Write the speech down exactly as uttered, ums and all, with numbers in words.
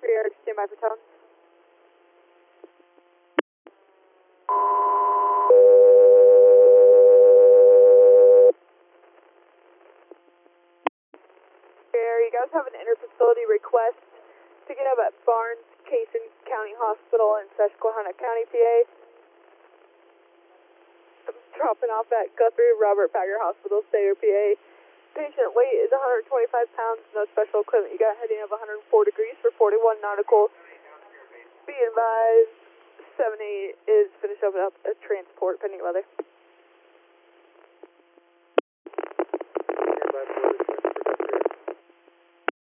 Rear, stand by for tone. Rear, you guys have an interfacility request picking up at Barnes Cason County Hospital in Susquehanna County, P A. Dropping off at Guthrie Robert Packer Hospital, Sayre, P A. Patient weight is one hundred twenty-five pounds, no special equipment. You got a heading of one hundred four degrees for forty-one nautical. Be advised, seven eight is finished up a transport pending weather.